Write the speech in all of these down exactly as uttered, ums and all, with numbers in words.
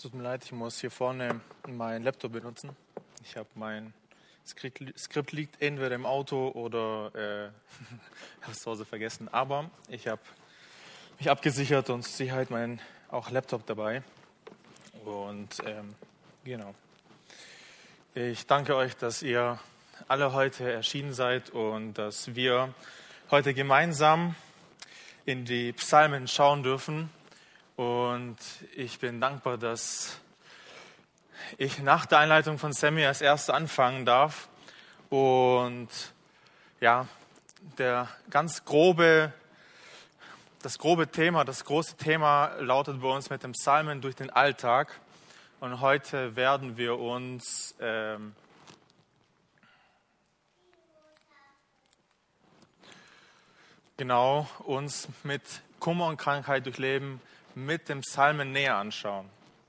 tut mir leid, ich muss hier vorne meinen Laptop benutzen. Ich habe mein Skript, Skript liegt entweder im Auto oder äh, habe es zu Hause vergessen. Aber ich habe mich abgesichert und zur Sicherheit meinen auch Laptop dabei. Und ähm, genau. Ich danke euch, dass ihr alle heute erschienen seid und dass wir heute gemeinsam in die Psalmen schauen dürfen. Und ich bin dankbar, dass ich nach der Einleitung von Sammy als Erster anfangen darf. Und ja, der ganz grobe, das grobe Thema, das große Thema lautet bei uns mit dem Psalmen durch den Alltag. Und heute werden wir uns ähm, genau uns mit Kummer und Krankheit durchleben, mit dem Psalmen näher anschauen.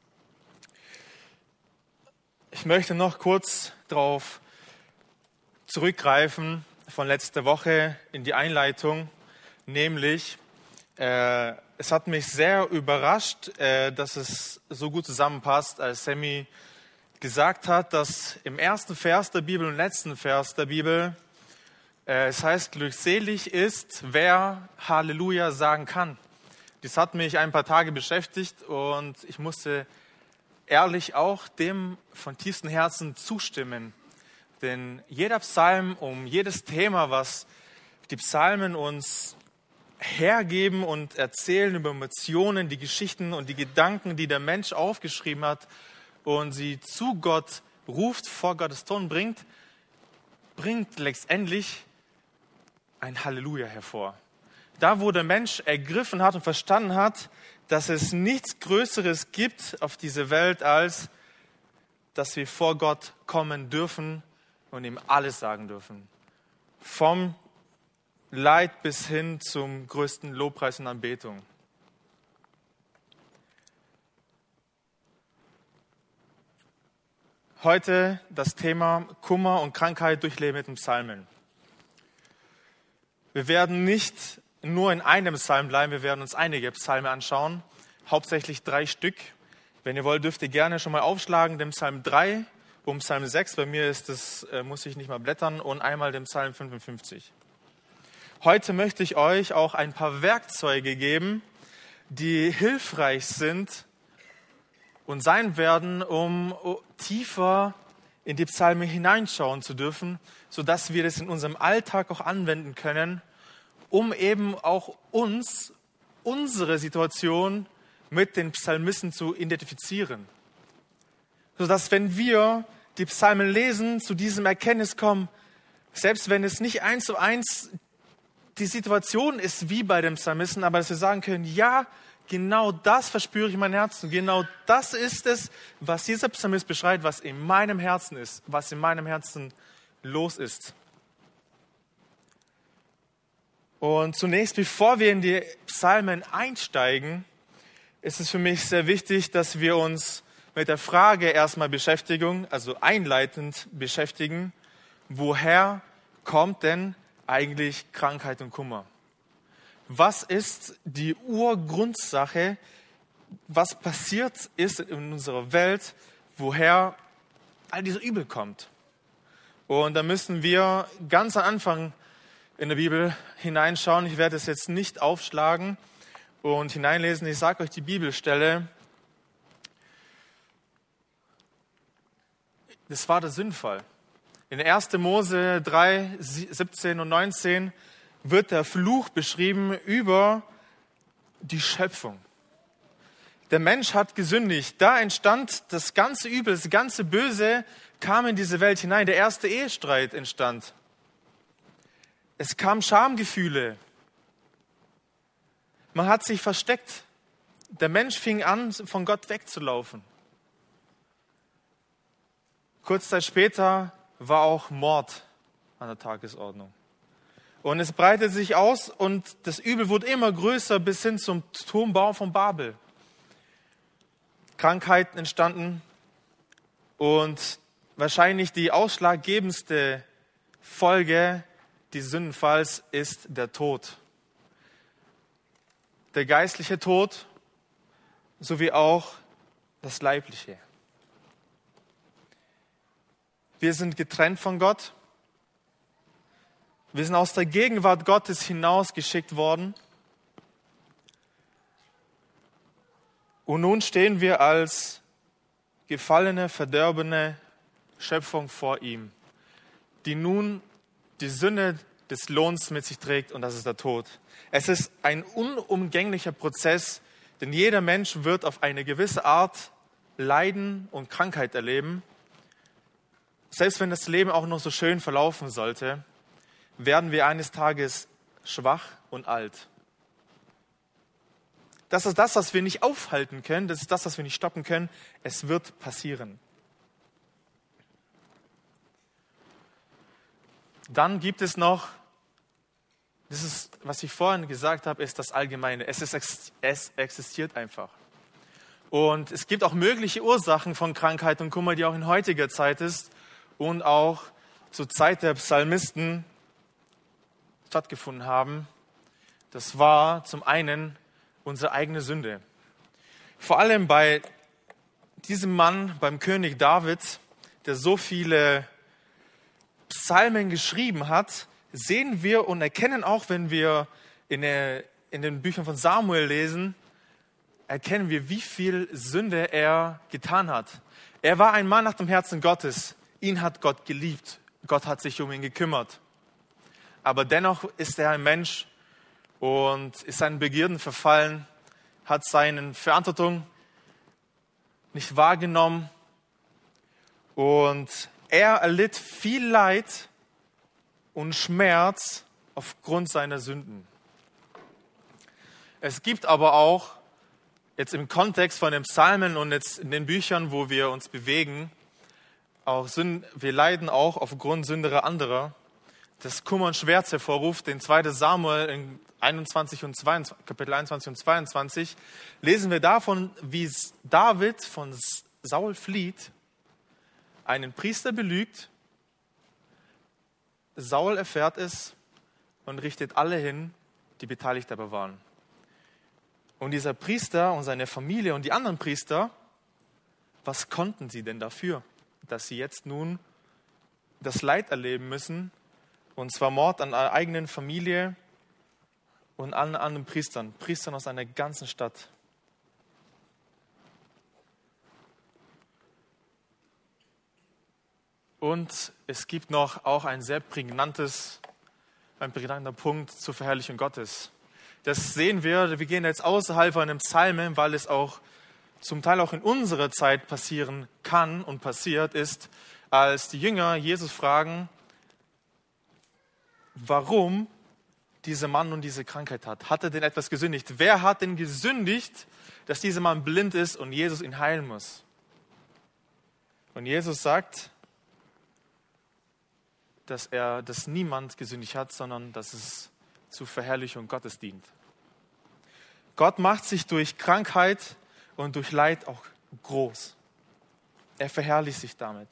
Ich möchte noch kurz darauf zurückgreifen von letzter Woche in die Einleitung, nämlich äh, es hat mich sehr überrascht, äh, dass es so gut zusammenpasst, als Sammy gesagt hat, dass im ersten Vers der Bibel und letzten Vers der Bibel äh, es heißt, glückselig ist, wer Halleluja sagen kann. Das hat mich ein paar Tage beschäftigt und ich musste ehrlich auch dem von tiefstem Herzen zustimmen. Denn jeder Psalm, um jedes Thema, was die Psalmen uns hergeben und erzählen über Emotionen, die Geschichten und die Gedanken, die der Mensch aufgeschrieben hat und sie zu Gott ruft, vor Gottes Thron bringt, bringt letztendlich ein Halleluja hervor. Da, wo der Mensch ergriffen hat und verstanden hat, dass es nichts Größeres gibt auf dieser Welt, als dass wir vor Gott kommen dürfen und ihm alles sagen dürfen. Vom Leid bis hin zum größten Lobpreis und Anbetung. Heute das Thema Kummer und Krankheit durchleben mit dem Psalmen. Wir werden nicht nur in einem Psalm bleiben, wir werden uns einige Psalme anschauen, hauptsächlich drei Stück. Wenn ihr wollt, dürft ihr gerne schon mal aufschlagen, den Psalm drei und Psalm sechs. Bei mir ist das, äh, muss ich nicht mal blättern, und einmal den Psalm fünfundfünfzig. Heute möchte ich euch auch ein paar Werkzeuge geben, die hilfreich sind und sein werden, um tiefer in die Psalme hineinschauen zu dürfen, sodass wir das in unserem Alltag auch anwenden können, um eben auch uns, unsere Situation mit den Psalmisten zu identifizieren. Sodass, wenn wir die Psalmen lesen, zu diesem Erkenntnis kommen, selbst wenn es nicht eins zu eins die Situation ist wie bei dem Psalmisten, aber dass wir sagen können, ja, genau das verspüre ich in meinem Herzen. Genau das ist es, was dieser Psalmist beschreibt, was in meinem Herzen ist, was in meinem Herzen los ist. Und zunächst, bevor wir in die Psalmen einsteigen, ist es für mich sehr wichtig, dass wir uns mit der Frage erstmal beschäftigen, also einleitend beschäftigen, woher kommt denn eigentlich Krankheit und Kummer? Was ist die Urgrundsache, was passiert ist in unserer Welt, woher all dieser Übel kommt? Und da müssen wir ganz am Anfang in der Bibel hineinschauen. Ich werde es jetzt nicht aufschlagen und hineinlesen. Ich sage euch die Bibelstelle. Das war der Sündenfall. In erster Mose drei, siebzehn und neunzehn wird der Fluch beschrieben über die Schöpfung. Der Mensch hat gesündigt. Da entstand das ganze Übel, das ganze Böse kam in diese Welt hinein. Der erste Ehestreit entstand. Es kamen Schamgefühle. Man hat sich versteckt. Der Mensch fing an, von Gott wegzulaufen. Kurz Zeit später war auch Mord an der Tagesordnung. Und es breitete sich aus und das Übel wurde immer größer bis hin zum Turmbau von Babel. Krankheiten entstanden und wahrscheinlich die ausschlaggebendste Folge des Sündenfalls ist der Tod. Der geistliche Tod sowie auch das Leibliche. Wir sind getrennt von Gott. Wir sind aus der Gegenwart Gottes hinausgeschickt worden. Und nun stehen wir als gefallene, verdorbene Schöpfung vor ihm, die nun die Sünde des Lohns mit sich trägt, und das ist der Tod. Es ist ein unumgänglicher Prozess, denn jeder Mensch wird auf eine gewisse Art Leiden und Krankheit erleben. Selbst wenn das Leben auch noch so schön verlaufen sollte, werden wir eines Tages schwach und alt. Das ist das, was wir nicht aufhalten können, das ist das, was wir nicht stoppen können. Es wird passieren. Dann gibt es noch, das ist, was ich vorhin gesagt habe, ist das Allgemeine. Es, ist, es existiert einfach. Und es gibt auch mögliche Ursachen von Krankheit und Kummer, die auch in heutiger Zeit ist und auch zur Zeit der Psalmisten stattgefunden haben. Das war zum einen unsere eigene Sünde. Vor allem bei diesem Mann, beim König David, der so viele Psalmen geschrieben hat, sehen wir und erkennen auch, wenn wir in, der, in den Büchern von Samuel lesen, erkennen wir, wie viel Sünde er getan hat. Er war ein Mann nach dem Herzen Gottes. Ihn hat Gott geliebt. Gott hat sich um ihn gekümmert. Aber dennoch ist er ein Mensch und ist seinen Begierden verfallen, hat seine Verantwortung nicht wahrgenommen und er erlitt viel Leid und Schmerz aufgrund seiner Sünden. Es gibt aber auch, jetzt im Kontext von den Psalmen und jetzt in den Büchern, wo wir uns bewegen, auch Sünden, wir leiden auch aufgrund sünderer anderer, das Kummer und Schmerz hervorruft. In zweiten Samuel in einundzwanzig und zweiundzwanzig, Kapitel einundzwanzig und zweiundzwanzig lesen wir davon, wie David von Saul flieht, einen Priester belügt, Saul erfährt es und richtet alle hin, die beteiligt dabei waren. Und dieser Priester und seine Familie und die anderen Priester, was konnten sie denn dafür, dass sie jetzt nun das Leid erleben müssen, und zwar Mord an der eigenen Familie und an anderen Priestern, Priestern aus einer ganzen Stadt. Und es gibt noch auch ein sehr prägnantes, ein prägnanter Punkt zur Verherrlichung Gottes. Das sehen wir, wir gehen jetzt außerhalb von einem Psalmen, weil es auch zum Teil auch in unserer Zeit passieren kann und passiert ist, als die Jünger Jesus fragen, warum dieser Mann und diese Krankheit hat. Hat er denn etwas gesündigt? Wer hat denn gesündigt, dass dieser Mann blind ist und Jesus ihn heilen muss? Und Jesus sagt, dass er, dass niemand gesündigt hat, sondern dass es zur Verherrlichung Gottes dient. Gott macht sich durch Krankheit und durch Leid auch groß. Er verherrlicht sich damit.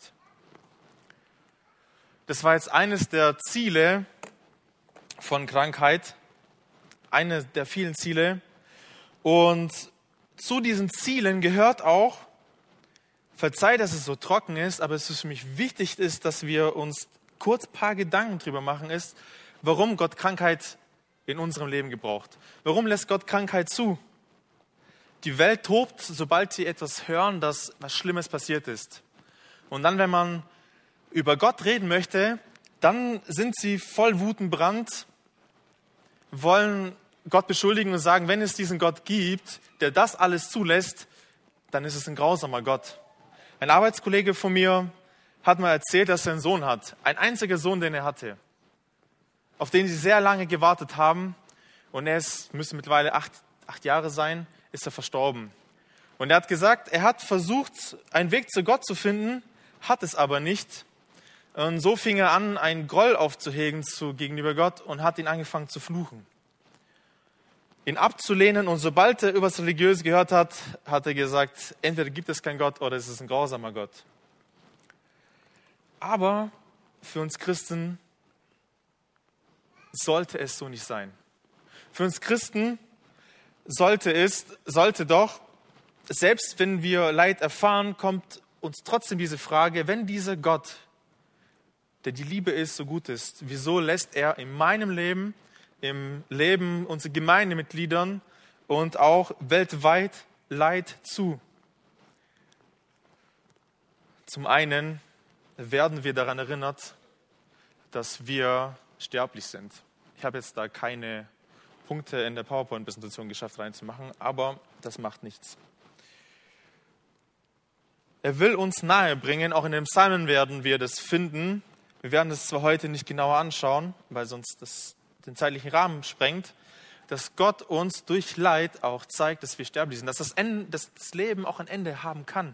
Das war jetzt eines der Ziele von Krankheit, eine der vielen Ziele. Und zu diesen Zielen gehört auch, verzeih, dass es so trocken ist, aber es ist für mich wichtig, ist, dass wir uns kurz ein paar Gedanken drüber machen, ist, warum Gott Krankheit in unserem Leben gebraucht. Warum lässt Gott Krankheit zu? Die Welt tobt, sobald sie etwas hören, dass was Schlimmes passiert ist. Und dann, wenn man über Gott reden möchte, dann sind sie voll Wut und Brand, wollen Gott beschuldigen und sagen, wenn es diesen Gott gibt, der das alles zulässt, dann ist es ein grausamer Gott. Ein Arbeitskollege von mir hat mal erzählt, dass er einen Sohn hat. Ein einziger Sohn, den er hatte, auf den sie sehr lange gewartet haben. Und er ist, müsste mittlerweile acht, acht Jahre sein, ist er verstorben. Und er hat gesagt, er hat versucht, einen Weg zu Gott zu finden, hat es aber nicht. Und so fing er an, einen Groll aufzuhegen zu, gegenüber Gott und hat ihn angefangen zu fluchen. Ihn abzulehnen, und sobald er über das Religiöse gehört hat, hat er gesagt, entweder gibt es keinen Gott oder es ist ein grausamer Gott. Aber für uns Christen sollte es so nicht sein. Für uns Christen sollte es, sollte doch selbst wenn wir Leid erfahren, kommt uns trotzdem diese Frage, wenn dieser Gott, der die Liebe ist, so gut ist, wieso lässt er in meinem Leben, im Leben unserer Gemeindemitgliedern und auch weltweit Leid zu? Zum einen werden wir daran erinnert, dass wir sterblich sind. Ich habe jetzt da keine Punkte in der PowerPoint-Präsentation geschafft reinzumachen, aber das macht nichts. Er will uns nahebringen, auch in den Psalmen werden wir das finden. Wir werden das zwar heute nicht genauer anschauen, weil sonst das den zeitlichen Rahmen sprengt, dass Gott uns durch Leid auch zeigt, dass wir sterblich sind, dass das, Ende, dass das Leben auch ein Ende haben kann.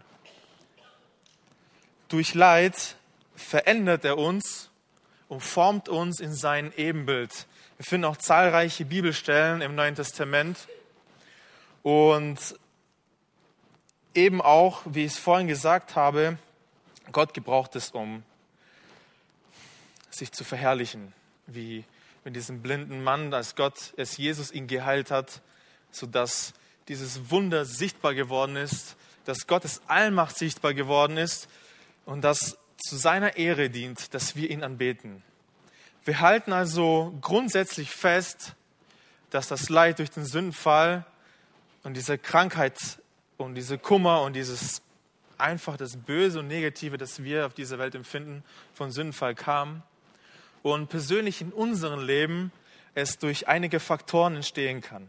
Durch Leid verändert er uns und formt uns in sein Ebenbild. Wir finden auch zahlreiche Bibelstellen im Neuen Testament und eben auch, wie ich es vorhin gesagt habe, Gott gebraucht es, um sich zu verherrlichen, wie mit diesem blinden Mann, als Gott, als Jesus ihn geheilt hat, sodass dieses Wunder sichtbar geworden ist, dass Gottes Allmacht sichtbar geworden ist und das zu seiner Ehre dient, dass wir ihn anbeten. Wir halten also grundsätzlich fest, dass das Leid durch den Sündenfall und diese Krankheit und diese Kummer und dieses einfach das Böse und Negative, das wir auf dieser Welt empfinden, von Sündenfall kam. Und persönlich in unserem Leben es durch einige Faktoren entstehen kann.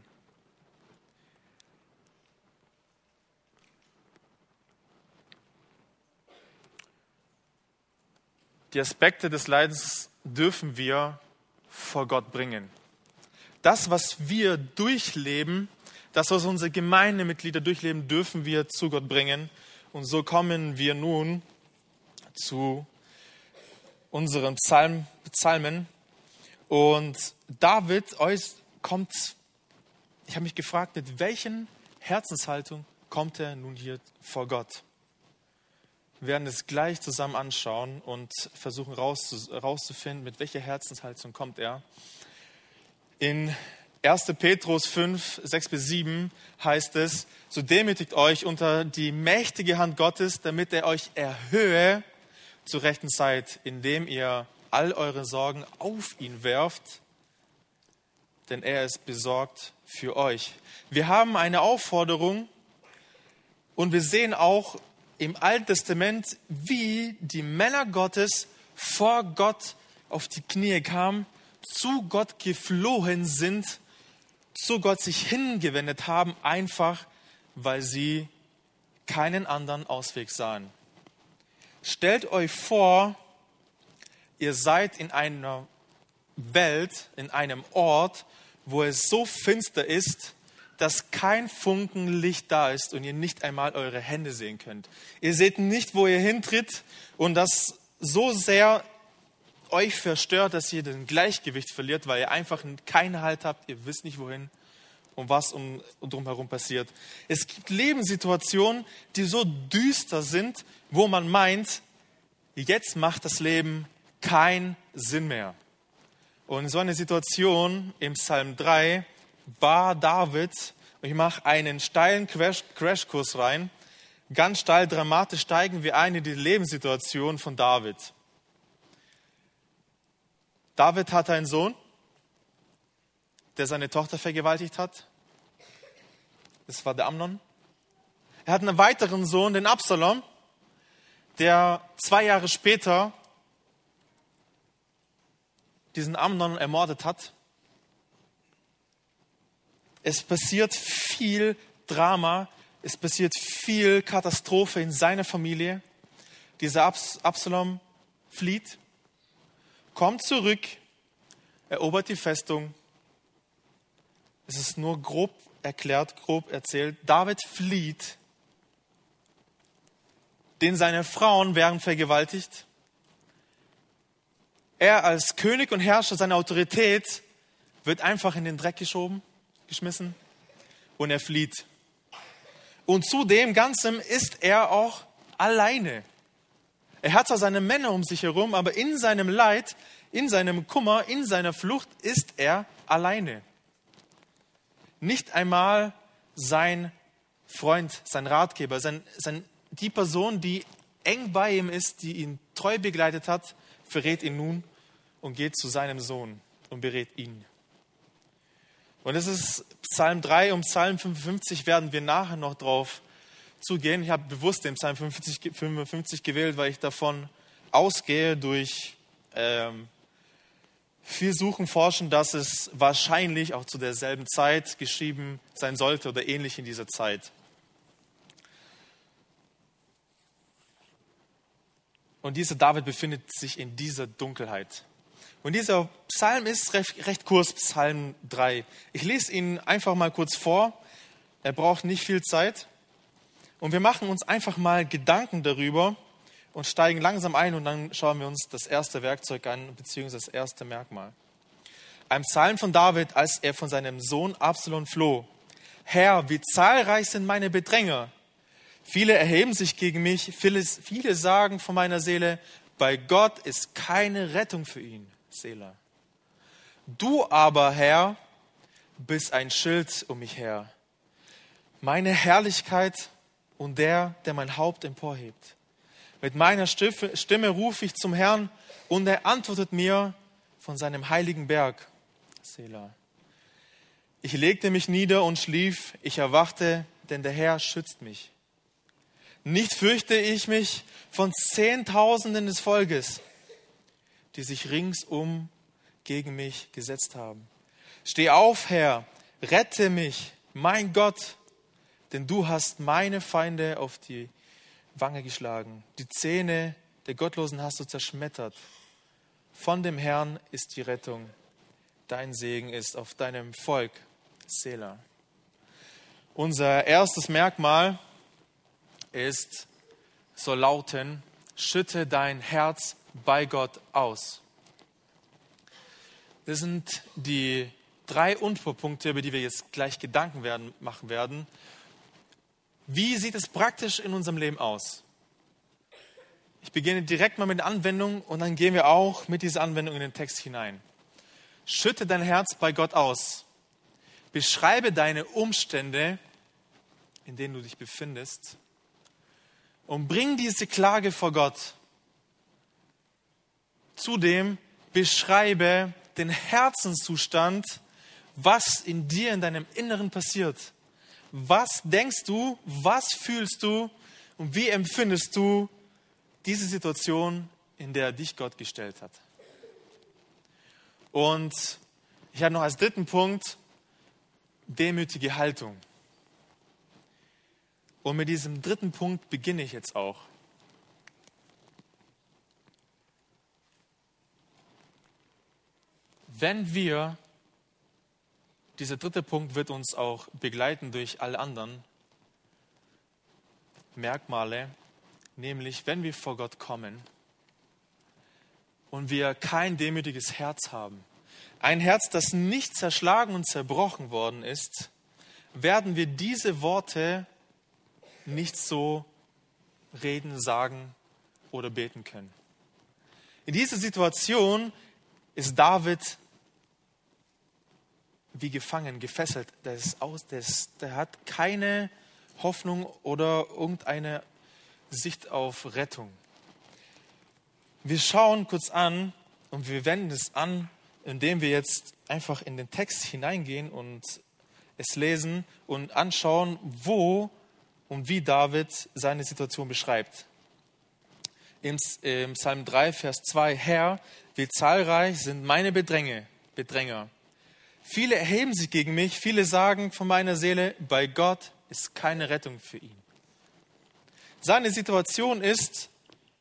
Die Aspekte des Leidens dürfen wir vor Gott bringen. Das, was wir durchleben, das, was unsere Gemeindemitglieder durchleben, dürfen wir zu Gott bringen. Und so kommen wir nun zu unseren Psalm, Psalmen. Und David euch kommt, ich habe mich gefragt, mit welchen Herzenshaltung kommt er nun hier vor Gott? Wir werden es gleich zusammen anschauen und versuchen herauszufinden, mit welcher Herzenshaltung kommt er. In erster Petrus fünf, sechs bis sieben heißt es, so demütigt euch unter die mächtige Hand Gottes, damit er euch erhöhe zur rechten Zeit, indem ihr all eure Sorgen auf ihn werft, denn er ist besorgt für euch. Wir haben eine Aufforderung und wir sehen auch im Alten Testament, wie die Männer Gottes vor Gott auf die Knie kamen, zu Gott geflohen sind, zu Gott sich hingewendet haben, einfach weil sie keinen anderen Ausweg sahen. Stellt euch vor, ihr seid in einer Welt, in einem Ort, wo es so finster ist, dass kein Funken Licht da ist und ihr nicht einmal eure Hände sehen könnt. Ihr seht nicht, wo ihr hintritt und das so sehr euch verstört, dass ihr den Gleichgewicht verliert, weil ihr einfach keinen Halt habt, ihr wisst nicht wohin und was um, drumherum passiert. Es gibt Lebenssituationen, die so düster sind, wo man meint, jetzt macht das Leben keinen Sinn mehr. Und in so einer Situation im Psalm drei war David, und ich mache einen steilen Crash, Crashkurs rein, ganz steil, dramatisch steigen wir ein in die Lebenssituation von David. David hatte einen Sohn, der seine Tochter vergewaltigt hat. Das war der Amnon. Er hat einen weiteren Sohn, den Absalom, der zwei Jahre später diesen Amnon ermordet hat. Es passiert viel Drama, es passiert viel Katastrophe in seiner Familie. Dieser Abs- Absalom flieht, kommt zurück, erobert die Festung. Es ist nur grob erklärt, grob erzählt. David flieht, denn seine Frauen werden vergewaltigt. Er als König und Herrscher, seine Autorität wird einfach in den Dreck geschoben, geschmissen und er flieht. Und zu dem Ganzen ist er auch alleine. Er hat zwar seine Männer um sich herum, aber in seinem Leid, in seinem Kummer, in seiner Flucht ist er alleine. Nicht einmal sein Freund, sein Ratgeber, sein, sein, die Person, die eng bei ihm ist, die ihn treu begleitet hat, verrät ihn nun und geht zu seinem Sohn und berät ihn. Und es ist Psalm drei und Psalm fünfundfünfzig, werden wir nachher noch drauf zugehen. Ich habe bewusst den Psalm fünfundfünfzig, fünfundfünfzig gewählt, weil ich davon ausgehe durch ähm, viel Suchen, Forschen, dass es wahrscheinlich auch zu derselben Zeit geschrieben sein sollte oder ähnlich in dieser Zeit. Und dieser David befindet sich in dieser Dunkelheit. Und dieser Psalm ist recht, recht kurz, Psalm drei. Ich lese ihn einfach mal kurz vor. Er braucht nicht viel Zeit. Und wir machen uns einfach mal Gedanken darüber und steigen langsam ein und dann schauen wir uns das erste Werkzeug an, beziehungsweise das erste Merkmal. Ein Psalm von David, als er von seinem Sohn Absalom floh. Herr, wie zahlreich sind meine Bedränger. Viele erheben sich gegen mich, viele, viele sagen von meiner Seele, bei Gott ist keine Rettung für ihn. Selah. Du aber, Herr, bist ein Schild um mich her. Meine Herrlichkeit und der, der mein Haupt emporhebt. Mit meiner Stimme rufe ich zum Herrn und er antwortet mir von seinem heiligen Berg. Selah. Ich legte mich nieder und schlief, ich erwachte, denn der Herr schützt mich. Nicht fürchte ich mich von Zehntausenden des Volkes, die sich ringsum gegen mich gesetzt haben. Steh auf, Herr, rette mich, mein Gott, denn du hast meine Feinde auf die Wange geschlagen. Die Zähne der Gottlosen hast du zerschmettert. Von dem Herrn ist die Rettung. Dein Segen ist auf deinem Volk. Selah. Unser erstes Merkmal ist, soll lauten, schütte dein Herz bei Gott aus. Das sind die drei Unterpunkte, über die wir jetzt gleich Gedanken werden, machen werden. Wie sieht es praktisch in unserem Leben aus? Ich beginne direkt mal mit der Anwendung und dann gehen wir auch mit dieser Anwendung in den Text hinein. Schütte dein Herz bei Gott aus. Beschreibe deine Umstände, in denen du dich befindest, und bring diese Klage vor Gott. Zudem beschreibe den Herzenszustand, was in dir, in deinem Inneren passiert. Was denkst du, was fühlst du und wie empfindest du diese Situation, in der dich Gott gestellt hat? Und ich habe noch als dritten Punkt demütige Haltung. Und mit diesem dritten Punkt beginne ich jetzt auch. Wenn wir, dieser dritte Punkt wird uns auch begleiten durch alle anderen Merkmale, nämlich wenn wir vor Gott kommen und wir kein demütiges Herz haben, ein Herz, das nicht zerschlagen und zerbrochen worden ist, werden wir diese Worte nicht so reden, sagen oder beten können. In dieser Situation ist David wie gefangen, gefesselt. Der, ist aus, der, ist, der hat keine Hoffnung oder irgendeine Sicht auf Rettung. Wir schauen kurz an und wir wenden es an, indem wir jetzt einfach in den Text hineingehen und es lesen und anschauen, wo und wie David seine Situation beschreibt. Im Psalm drei, Vers zwei, Herr, wie zahlreich sind meine Bedränge, Bedränger. Viele erheben sich gegen mich, viele sagen von meiner Seele, bei Gott ist keine Rettung für ihn. Seine Situation ist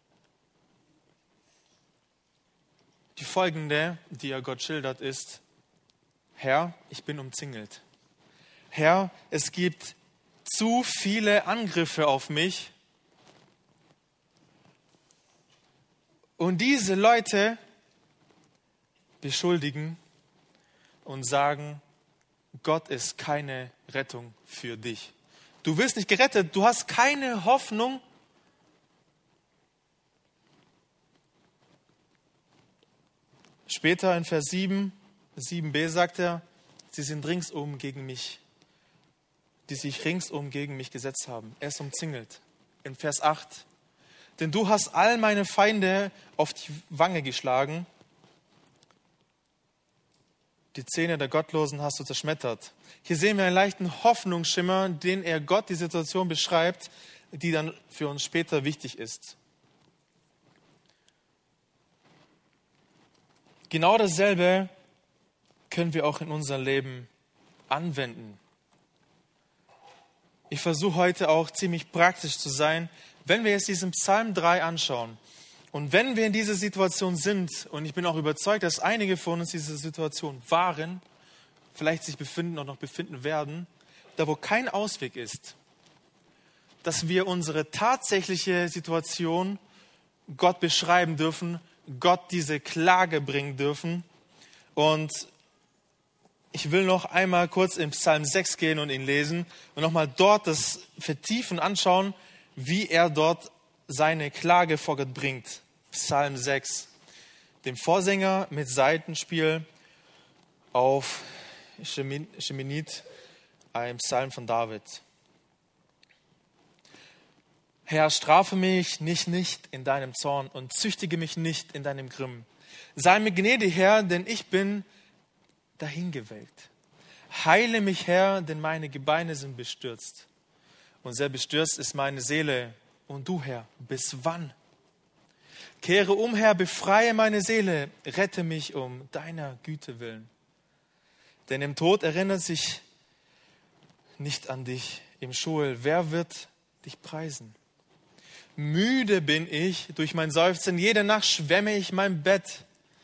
die folgende, die er Gott schildert, ist, Herr, ich bin umzingelt. Herr, es gibt zu viele Angriffe auf mich. Und diese Leute beschuldigen und sagen, Gott ist keine Rettung für dich. Du wirst nicht gerettet, du hast keine Hoffnung. Später in Vers sieben, sieben b sagt er, sie sind ringsum gegen mich die sich ringsum gegen mich gesetzt haben. Er ist umzingelt. In Vers acht. Denn du hast all meine Feinde auf die Wange geschlagen. Die Zähne der Gottlosen hast du zerschmettert. Hier sehen wir einen leichten Hoffnungsschimmer, den er Gott die Situation beschreibt, die dann für uns später wichtig ist. Genau dasselbe können wir auch in unserem Leben anwenden. Ich versuche heute auch ziemlich praktisch zu sein, wenn wir jetzt diesen Psalm drei anschauen. Und wenn wir in dieser Situation sind, und ich bin auch überzeugt, dass einige von uns diese Situation waren, vielleicht sich befinden und noch befinden werden, da wo kein Ausweg ist, dass wir unsere tatsächliche Situation Gott beschreiben dürfen, Gott diese Klage bringen dürfen. Und ich will noch einmal kurz in Psalm sechs gehen und ihn lesen und nochmal dort das vertiefen, anschauen, wie er dort seine Klage vor Gott bringt. Psalm sechs, dem Vorsänger mit Saitenspiel auf Sheminith, ein Psalm von David. Herr, strafe mich nicht, nicht in deinem Zorn und züchtige mich nicht in deinem Grimm. Sei mir gnädig, Herr, denn ich bin dahingewelkt. Heile mich, Herr, denn meine Gebeine sind bestürzt. Und sehr bestürzt ist meine Seele. Und du, Herr, bis wann? Kehre um, Herr, befreie meine Seele, rette mich um deiner Güte willen. Denn im Tod erinnert sich nicht an dich. Im Scheol, wer wird dich preisen? Müde bin ich durch mein Seufzen, jede Nacht schwemme ich mein Bett.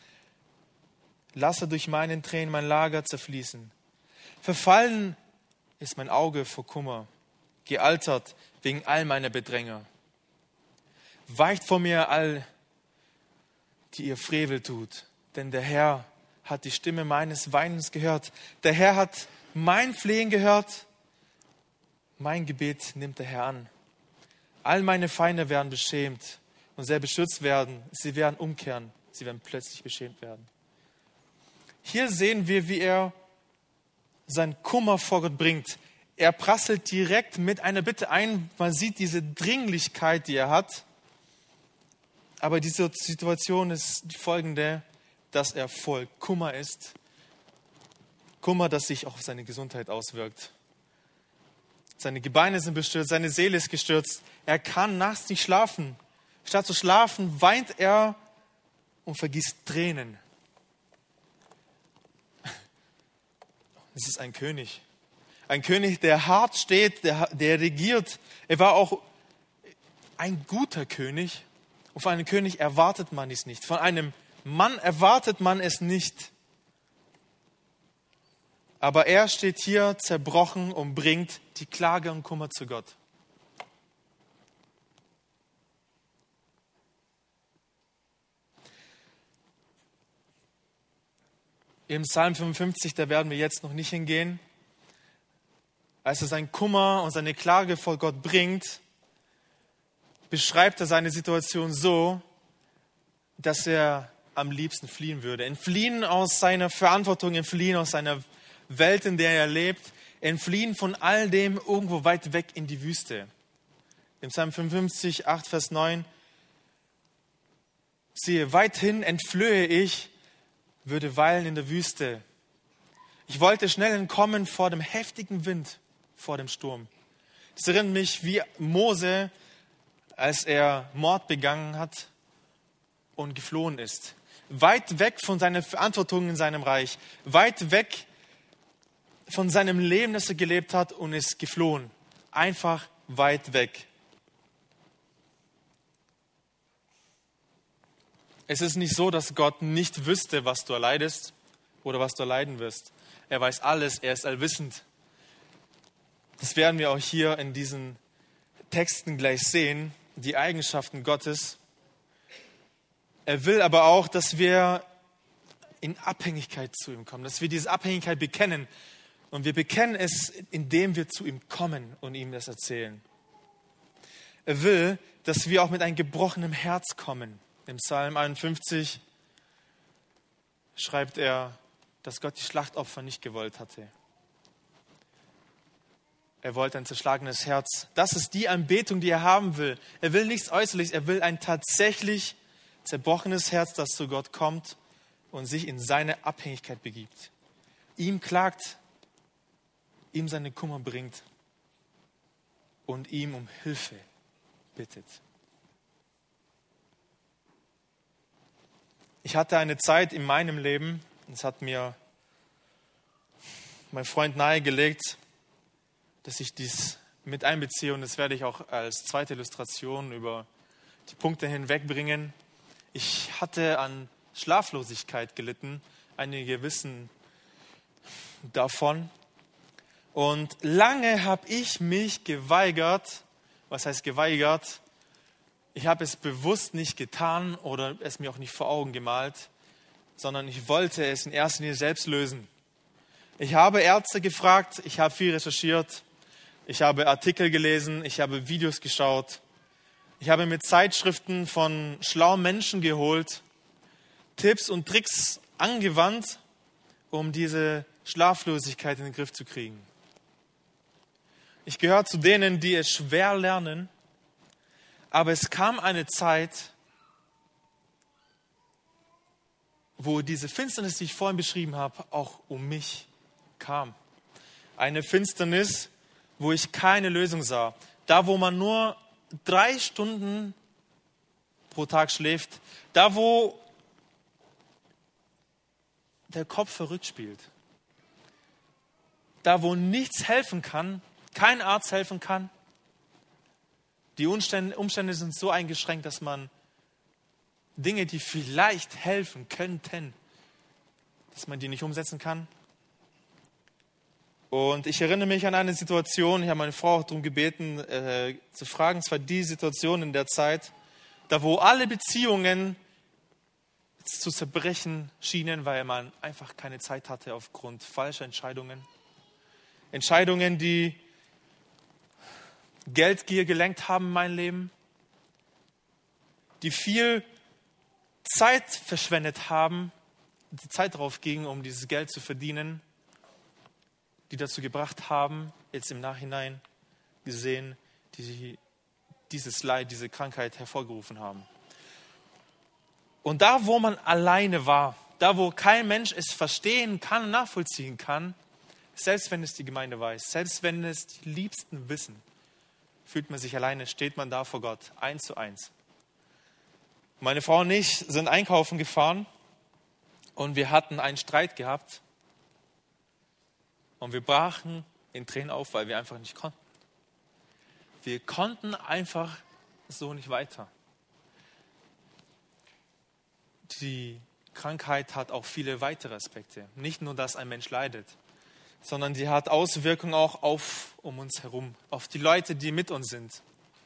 Lasse durch meinen Tränen mein Lager zerfließen. Verfallen ist mein Auge vor Kummer, gealtert wegen all meiner Bedränger. Weicht vor mir all, die ihr Frevel tut, denn der Herr hat die Stimme meines Weinens gehört. Der Herr hat mein Flehen gehört. Mein Gebet nimmt der Herr an. All meine Feinde werden beschämt und sehr beschützt werden. Sie werden umkehren. Sie werden plötzlich beschämt werden. Hier sehen wir, wie er seinen Kummer vor Gott bringt. Er prasselt direkt mit einer Bitte ein. Man sieht diese Dringlichkeit, die er hat. Aber diese Situation ist die folgende, dass er voll Kummer ist. Kummer, das sich auch auf seine Gesundheit auswirkt. Seine Gebeine sind bestürzt, seine Seele ist gestürzt. Er kann nachts nicht schlafen. Statt zu schlafen, weint er und vergießt Tränen. Es ist ein König. Ein König, der hart steht, der, der regiert. Er war auch ein guter König. Und von einem König erwartet man es nicht. Von einem Mann erwartet man es nicht. Aber er steht hier zerbrochen und bringt die Klage und Kummer zu Gott. Im Psalm fünfundfünfzig, da werden wir jetzt noch nicht hingehen. Als er seinen Kummer und seine Klage vor Gott bringt, beschreibt er seine Situation so, dass er am liebsten fliehen würde. Entfliehen aus seiner Verantwortung, entfliehen aus seiner Welt, in der er lebt, entfliehen von all dem irgendwo weit weg in die Wüste. Im Psalm fünfundfünfzig, acht, Vers neun, siehe, weithin entflöhe ich, würde weilen in der Wüste. Ich wollte schnell entkommen vor dem heftigen Wind, vor dem Sturm. Das erinnert mich wie Mose, als er Mord begangen hat und geflohen ist. Weit weg von seiner Verantwortung in seinem Reich, weit weg von seinem Leben, das er gelebt hat, und ist geflohen. Einfach weit weg. Es ist nicht so, dass Gott nicht wüsste, was du erleidest oder was du erleiden wirst. Er weiß alles, er ist allwissend. Das werden wir auch hier in diesen Texten gleich sehen, die Eigenschaften Gottes. Er will aber auch, dass wir in Abhängigkeit zu ihm kommen, dass wir diese Abhängigkeit bekennen. Und wir bekennen es, indem wir zu ihm kommen und ihm das erzählen. Er will, dass wir auch mit einem gebrochenen Herz kommen. Im Psalm einundfünfzig schreibt er, dass Gott die Schlachtopfer nicht gewollt hatte. Er wollte ein zerschlagenes Herz. Das ist die Anbetung, die er haben will. Er will nichts Äußerliches, er will ein tatsächlich zerbrochenes Herz, das zu Gott kommt und sich in seine Abhängigkeit begibt. Ihm klagt, ihm seine Kummer bringt und ihm um Hilfe bittet. Ich hatte eine Zeit in meinem Leben, das hat mir mein Freund nahegelegt, dass ich dies mit einbeziehe, und das werde ich auch als zweite Illustration über die Punkte hinwegbringen. Ich hatte an Schlaflosigkeit gelitten, einige wissen davon. Und lange habe ich mich geweigert, was heißt geweigert? Ich habe es bewusst nicht getan oder es mir auch nicht vor Augen gemalt, sondern ich wollte es in erster Linie selbst lösen. Ich habe Ärzte gefragt, ich habe viel recherchiert, ich habe Artikel gelesen, ich habe Videos geschaut, ich habe mir Zeitschriften von schlauen Menschen geholt, Tipps und Tricks angewandt, um diese Schlaflosigkeit in den Griff zu kriegen. Ich gehöre zu denen, die es schwer lernen, aber es kam eine Zeit, wo diese Finsternis, die ich vorhin beschrieben habe, auch um mich kam. Eine Finsternis, wo ich keine Lösung sah. Da, wo man nur drei Stunden pro Tag schläft. Da, wo der Kopf verrückt spielt. Da, wo nichts helfen kann, kein Arzt helfen kann. Die Umstände, Umstände sind so eingeschränkt, dass man Dinge, die vielleicht helfen könnten, dass man die nicht umsetzen kann. Und ich erinnere mich an eine Situation, ich habe meine Frau auch darum gebeten, äh, zu fragen, es war die Situation in der Zeit, da wo alle Beziehungen zu zerbrechen schienen, weil man einfach keine Zeit hatte aufgrund falscher Entscheidungen. Entscheidungen, die Geldgier gelenkt haben in mein Leben, die viel Zeit verschwendet haben, die Zeit darauf ging, um dieses Geld zu verdienen, die dazu gebracht haben, jetzt im Nachhinein gesehen, die dieses Leid, diese Krankheit hervorgerufen haben. Und da, wo man alleine war, da, wo kein Mensch es verstehen kann, nachvollziehen kann, selbst wenn es die Gemeinde weiß, selbst wenn es die Liebsten wissen, fühlt man sich alleine, steht man da vor Gott, eins zu eins. Meine Frau und ich sind einkaufen gefahren und wir hatten einen Streit gehabt. Und wir brachen in Tränen auf, weil wir einfach nicht konnten. Wir konnten einfach so nicht weiter. Die Krankheit hat auch viele weitere Aspekte. Nicht nur, dass ein Mensch leidet, sondern die hat Auswirkungen auch auf um uns herum, auf die Leute, die mit uns sind.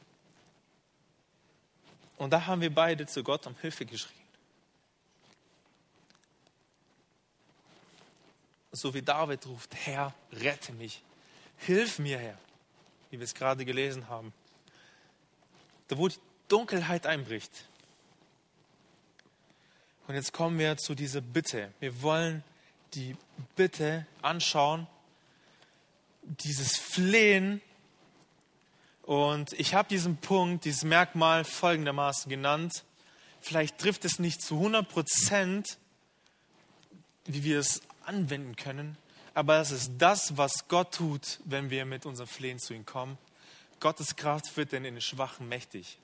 Und da haben wir beide zu Gott um Hilfe geschrien. So wie David ruft, Herr, rette mich, hilf mir, Herr, wie wir es gerade gelesen haben. Da wo die Dunkelheit einbricht. Und jetzt kommen wir zu dieser Bitte. Wir wollen die Bitte anschauen, dieses Flehen. Und ich habe diesen Punkt, dieses Merkmal folgendermaßen genannt. Vielleicht trifft es nicht zu hundert Prozent, wie wir es anwenden können, aber es ist das, was Gott tut, wenn wir mit unserem Flehen zu ihm kommen. Gottes Kraft wird denn in den Schwachen mächtig.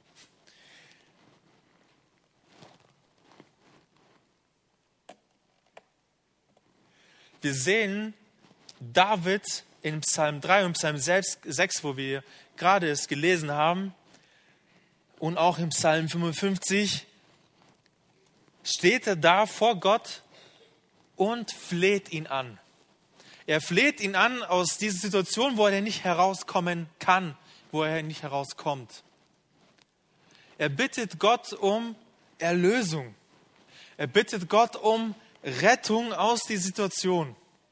Wir sehen David in Psalm drei und Psalm sechs, wo wir gerade es gelesen haben, und auch im Psalm fünfundfünfzig, steht er da vor Gott und fleht ihn an. Er fleht ihn an aus dieser Situation, wo er nicht herauskommen kann, wo er nicht herauskommt. Er bittet Gott um Erlösung. Er bittet Gott um Rettung aus dieser Situation.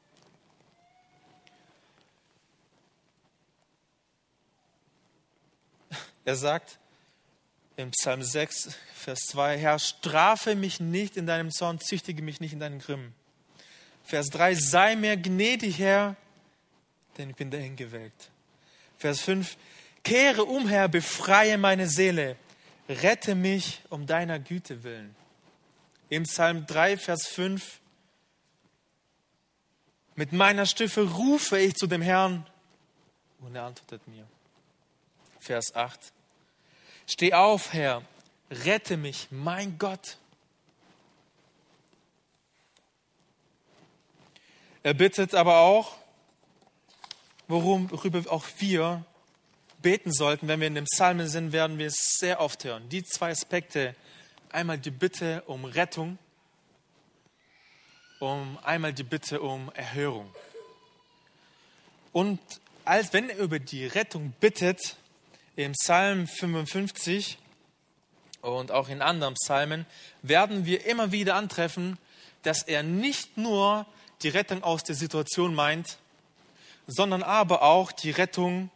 Er sagt im Psalm sechs, Vers zwei, Herr, strafe mich nicht in deinem Zorn, züchtige mich nicht in deinem Grimm. Vers drei, sei mir gnädig, Herr, denn ich bin dahin gewählt. Vers fünf, kehre umher, befreie meine Seele, rette mich um deiner Güte willen. Im Psalm drei, Vers fünf, mit meiner Stimme rufe ich zu dem Herrn und er antwortet mir. Vers acht, steh auf, Herr, rette mich, mein Gott. Er bittet aber auch, worüber auch wir beten sollten, wenn wir in dem Psalmen sind, werden wir es sehr oft hören. Die zwei Aspekte, einmal die Bitte um Rettung, um einmal die Bitte um Erhörung. Und als wenn er über die Rettung bittet, im Psalm fünfundfünfzig und auch in anderen Psalmen, werden wir immer wieder antreffen, dass er nicht nur die Rettung aus der Situation meint, sondern aber auch die Rettung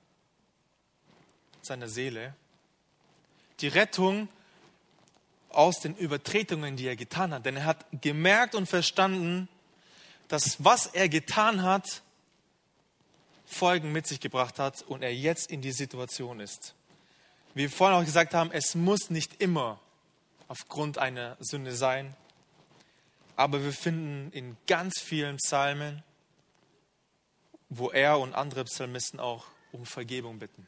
seiner Seele, die Rettung aus den Übertretungen, die er getan hat. Denn er hat gemerkt und verstanden, dass was er getan hat, Folgen mit sich gebracht hat und er jetzt in die Situation ist. Wie wir vorhin auch gesagt haben, es muss nicht immer aufgrund einer Sünde sein, aber wir finden in ganz vielen Psalmen, wo er und andere Psalmisten auch um Vergebung bitten.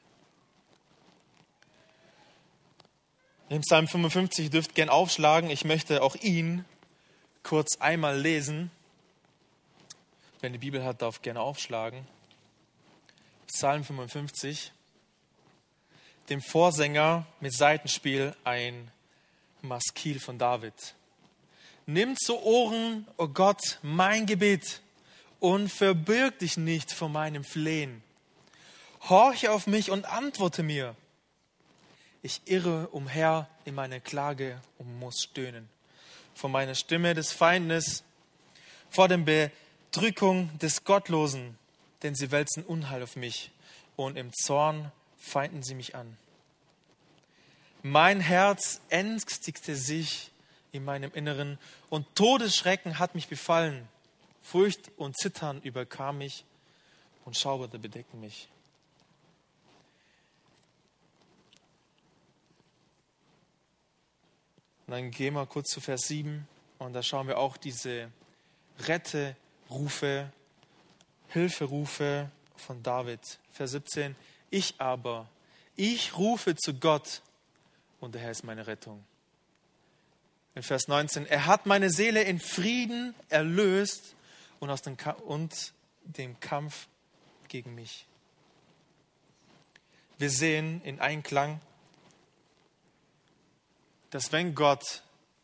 Im Psalm fünfundfünfzig dürft ihr gerne aufschlagen. Ich möchte auch ihn kurz einmal lesen. Wenn die Bibel hat, darf gerne aufschlagen. Psalm fünfundfünfzig. Dem Vorsänger mit Saitenspiel ein Maskil von David. Nimm zu Ohren, o Gott, mein Gebet und verbirg dich nicht vor meinem Flehen. Horche auf mich und antworte mir. Ich irre umher in meiner Klage und muss stöhnen. Vor meiner Stimme des Feindes, vor der Bedrückung des Gottlosen, denn sie wälzen Unheil auf mich und im Zorn feinden sie mich an. Mein Herz ängstigte sich in meinem Inneren und Todesschrecken hat mich befallen. Furcht und Zittern überkam mich und Schauer bedeckten mich. Und dann gehen wir kurz zu Vers sieben und da schauen wir auch diese Retterufe, Hilferufe von David. Vers siebzehn, ich aber, ich rufe zu Gott und der Herr ist meine Rettung. In Vers neunzehn, er hat meine Seele in Frieden erlöst und aus dem, Ka- und dem Kampf gegen mich. Wir sehen in Einklang, dass wenn Gott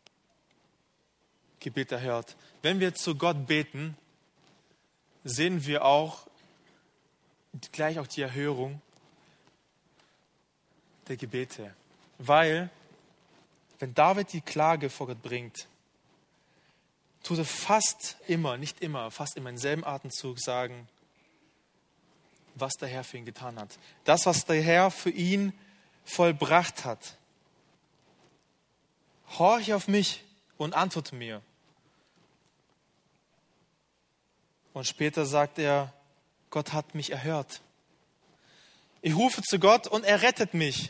Gebete hört, wenn wir zu Gott beten, sehen wir auch gleich auch die Erhörung der Gebete. Weil, wenn David die Klage vor Gott bringt, tut er fast immer, nicht immer, fast immer im selben Atemzug sagen, was der Herr für ihn getan hat. Das, was der Herr für ihn vollbracht hat. Horch auf mich und antworte mir. Und später sagt er, Gott hat mich erhört. Ich rufe zu Gott und er rettet mich.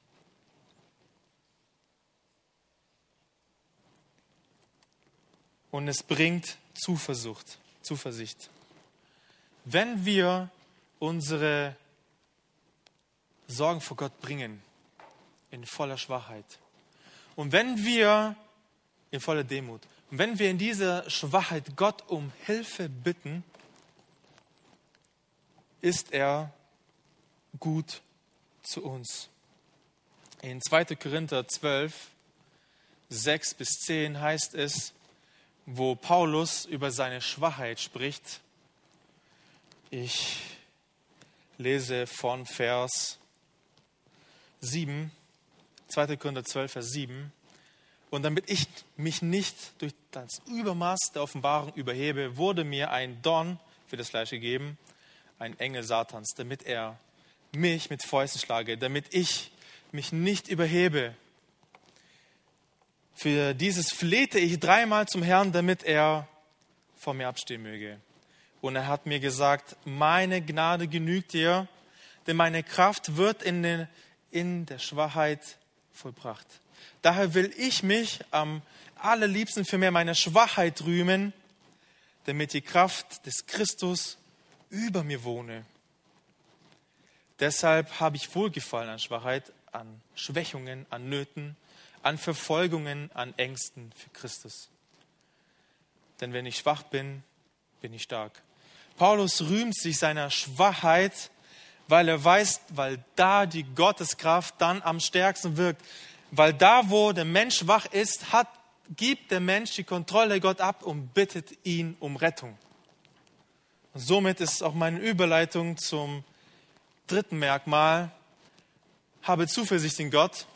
Und es bringt Zuversicht, Zuversicht. Wenn wir unsere Sorgen vor Gott bringen, in voller Schwachheit, und wenn wir in voller Demut, und wenn wir in dieser Schwachheit Gott um Hilfe bitten, ist er gut zu uns. In zweiter Korinther zwölf, sechs bis zehn heißt es, wo Paulus über seine Schwachheit spricht. Ich lese von Vers sieben, zweiter Korinther zwölf, Vers sieben. Und damit ich mich nicht durch das Übermaß der Offenbarung überhebe, wurde mir ein Dorn für das Fleisch gegeben, ein Engel Satans, damit er mich mit Fäusten schlage, damit ich mich nicht überhebe. Für dieses flehte ich dreimal zum Herrn, damit er vor mir abstehen möge. Und er hat mir gesagt, meine Gnade genügt dir, denn meine Kraft wird in, den, in der Schwachheit vollbracht. Daher will ich mich am allerliebsten für mehr meiner Schwachheit rühmen, damit die Kraft des Christus über mir wohne. Deshalb habe ich Wohlgefallen an Schwachheit, an Schwächungen, an Nöten, an Verfolgungen, an Ängsten für Christus. Denn wenn ich schwach bin, bin ich stark. Paulus rühmt sich seiner Schwachheit, weil er weiß, weil da die Gotteskraft dann am stärksten wirkt. Weil da, wo der Mensch schwach ist, hat, gibt der Mensch die Kontrolle Gott ab und bittet ihn um Rettung. Und somit ist auch meine Überleitung zum dritten Merkmal. Habe Zuversicht in Gott.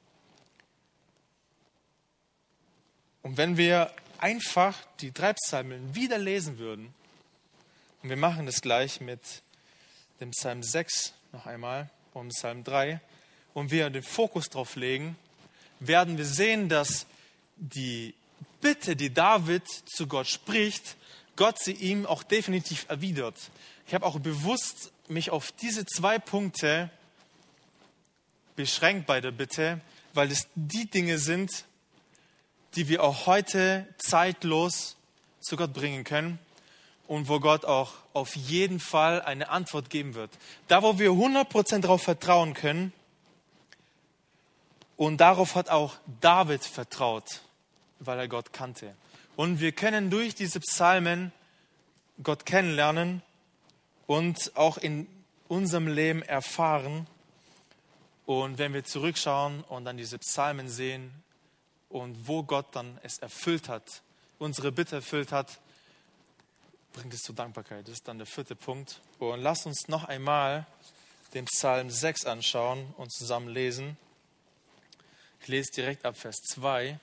Und wenn wir einfach die drei Psalmen wieder lesen würden, und wir machen das gleich mit dem Psalm sechs noch einmal und Psalm drei, und wir den Fokus drauf legen, werden wir sehen, dass die Bitte, die David zu Gott spricht, Gott sie ihm auch definitiv erwidert. Ich habe auch bewusst mich auf diese zwei Punkte beschränkt bei der Bitte, weil es die Dinge sind, die wir auch heute zeitlos zu Gott bringen können und wo Gott auch auf jeden Fall eine Antwort geben wird. Da, wo wir hundert Prozent darauf vertrauen können, und darauf hat auch David vertraut, weil er Gott kannte. Und wir können durch diese Psalmen Gott kennenlernen und auch in unserem Leben erfahren. Und wenn wir zurückschauen und dann diese Psalmen sehen und wo Gott dann es erfüllt hat, unsere Bitte erfüllt hat, bringt es zur Dankbarkeit. Das ist dann der vierte Punkt. Und lasst uns noch einmal den Psalm sechs anschauen und zusammen lesen. Ich lese direkt ab Vers zwei.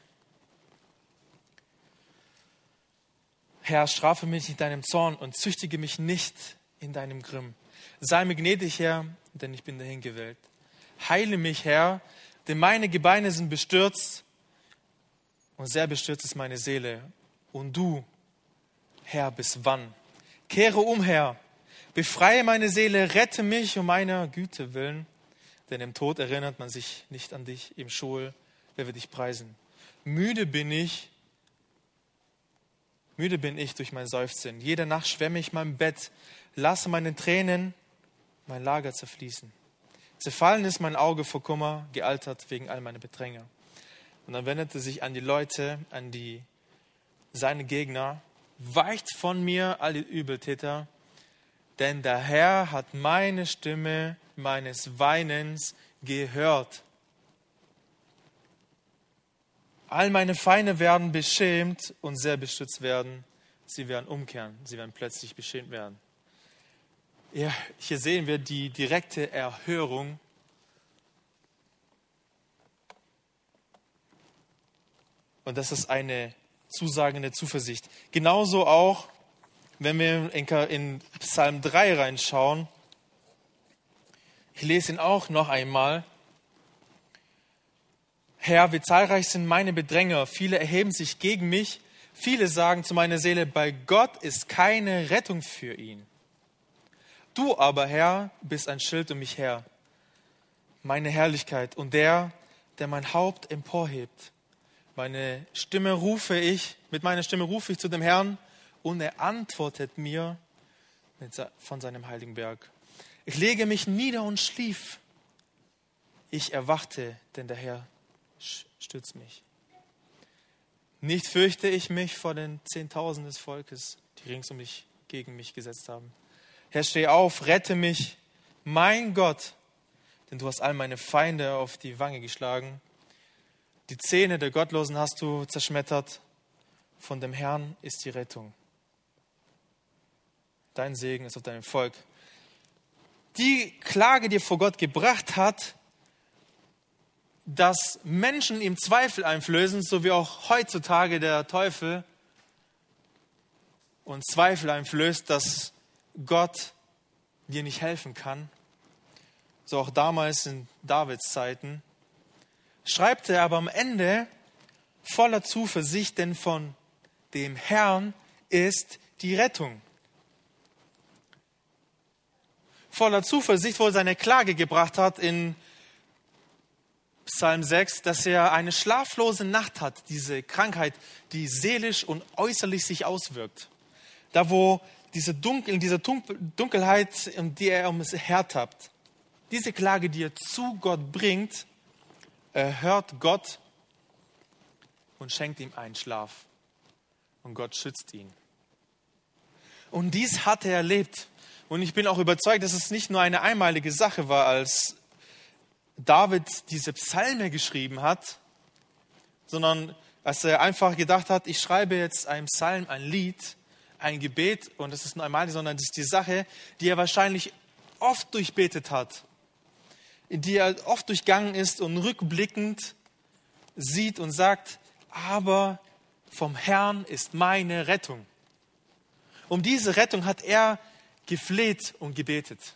Herr, strafe mich in deinem Zorn und züchtige mich nicht in deinem Grimm. Sei mir gnädig, Herr, denn ich bin dahingewählt. Heile mich, Herr, denn meine Gebeine sind bestürzt und sehr bestürzt ist meine Seele. Und du, Herr, bis wann? Kehre um, Herr, befreie meine Seele, rette mich um meiner Güte willen. Denn im Tod erinnert man sich nicht an dich, im Scheol, wer wird dich preisen? Müde bin ich, müde bin ich durch mein Seufzen. Jede Nacht schwemme ich mein Bett, lasse meine Tränen mein Lager zerfließen. Zerfallen ist mein Auge vor Kummer, gealtert wegen all meiner Bedränge. Und dann wendete sich an die Leute, an die seine Gegner, weicht von mir all die Übeltäter, denn der Herr hat meine Stimme meines Weinens gehört. All meine Feinde werden beschämt und sehr bestürzt werden. Sie werden umkehren, sie werden plötzlich beschämt werden. Ja, hier sehen wir die direkte Erhörung. Und das ist eine zusagende Zuversicht. Genauso auch, wenn wir in Psalm drei reinschauen. Ich lese ihn auch noch einmal. Herr, wie zahlreich sind meine Bedränger. Viele erheben sich gegen mich. Viele sagen zu meiner Seele, bei Gott ist keine Rettung für ihn. Du aber, Herr, bist ein Schild um mich her, meine Herrlichkeit und der, der mein Haupt emporhebt. Meine Stimme rufe ich, mit meiner Stimme rufe ich zu dem Herrn und er antwortet mir von seinem heiligen Berg. Ich lege mich nieder und schlief. Ich erwachte, denn der Herr stützt mich. Nicht fürchte ich mich vor den Zehntausenden des Volkes, die rings um mich gegen mich gesetzt haben. Herr, steh auf, rette mich, mein Gott, denn du hast all meine Feinde auf die Wange geschlagen. Die Zähne der Gottlosen hast du zerschmettert. Von dem Herrn ist die Rettung. Dein Segen ist auf deinem Volk. Die Klage, die er vor Gott gebracht hat, dass Menschen ihm Zweifel einflößen, so wie auch heutzutage der Teufel und Zweifel einflößt, dass Gott dir nicht helfen kann, so auch damals in Davids Zeiten, schreibt er aber am Ende voller Zuversicht, denn von dem Herrn ist die Rettung. voller Zuversicht, wo er seine Klage gebracht hat in Psalm sechs, dass er eine schlaflose Nacht hat, diese Krankheit, die seelisch und äußerlich sich auswirkt. Da, wo diese Dunkel, in dieser Dunkelheit, in die er ums Herz hat. Diese Klage, die er zu Gott bringt, erhört Gott und schenkt ihm einen Schlaf. Und Gott schützt ihn. Und dies hat er erlebt. Und ich bin auch überzeugt, dass es nicht nur eine einmalige Sache war, als David diese Psalme geschrieben hat, sondern als er einfach gedacht hat, ich schreibe jetzt einen Psalm, ein Lied, ein Gebet, und das ist nur einmalig, sondern das ist die Sache, die er wahrscheinlich oft durchbetet hat, die er oft durchgangen ist und rückblickend sieht und sagt, aber vom Herrn ist meine Rettung. Um diese Rettung hat er gefleht und gebetet.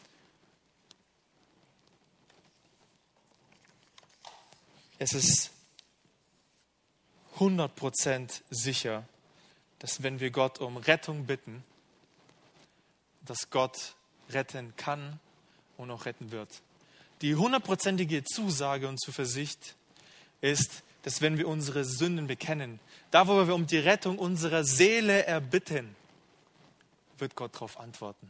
Es ist hundert Prozent sicher, dass wenn wir Gott um Rettung bitten, dass Gott retten kann und auch retten wird. Die hundertprozentige Zusage und Zuversicht ist, dass wenn wir unsere Sünden bekennen, da wo wir um die Rettung unserer Seele erbitten, wird Gott darauf antworten.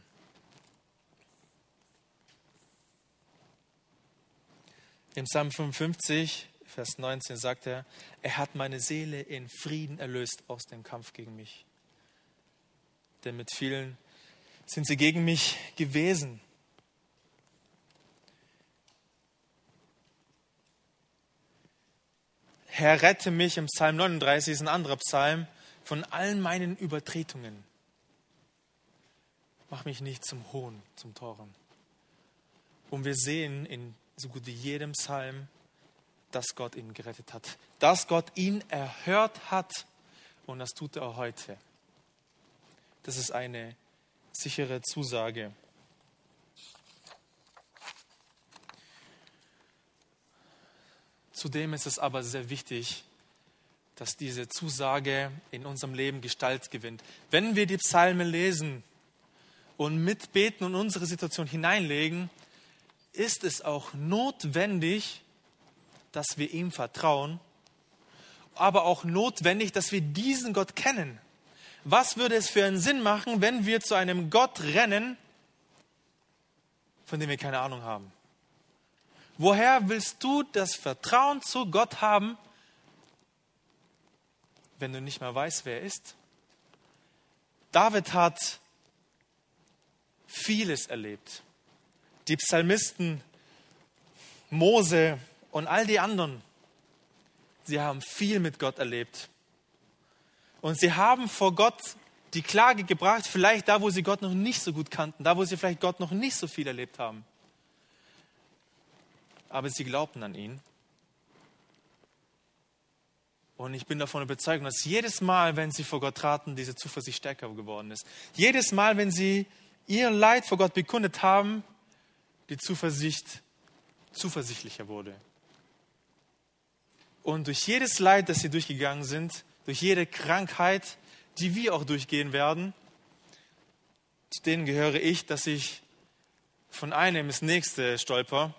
Im Psalm fünfundfünfzig, Vers neunzehn sagt er, er hat meine Seele in Frieden erlöst aus dem Kampf gegen mich. Denn mit vielen sind sie gegen mich gewesen. Herr, rette mich, im Psalm neununddreißig ist ein anderer Psalm, von allen meinen Übertretungen. Mach mich nicht zum Hohn, zum Toren. Und wir sehen in so gut wie jedem Psalm, dass Gott ihn gerettet hat. Dass Gott ihn erhört hat. Und das tut er auch heute. Das ist eine sichere Zusage. Zudem ist es aber sehr wichtig, dass diese Zusage in unserem Leben Gestalt gewinnt. Wenn wir die Psalmen lesen und mitbeten und unsere Situation hineinlegen, ist es auch notwendig, dass wir ihm vertrauen, aber auch notwendig, dass wir diesen Gott kennen. Was würde es für einen Sinn machen, wenn wir zu einem Gott rennen, von dem wir keine Ahnung haben? Woher willst du das Vertrauen zu Gott haben, wenn du nicht mehr weißt, wer er ist? David hat vieles erlebt. Die Psalmisten, Mose und all die anderen, sie haben viel mit Gott erlebt. Und sie haben vor Gott die Klage gebracht, vielleicht da, wo sie Gott noch nicht so gut kannten, da, wo sie vielleicht Gott noch nicht so viel erlebt haben. Aber sie glaubten an ihn. Und ich bin davon überzeugt, dass jedes Mal, wenn sie vor Gott traten, diese Zuversicht stärker geworden ist. Jedes Mal, wenn sie ihr Leid vor Gott bekundet haben, die Zuversicht zuversichtlicher wurde. Und durch jedes Leid, das sie durchgegangen sind, durch jede Krankheit, die wir auch durchgehen werden, zu denen gehöre ich, dass ich von einem ins nächste stolper,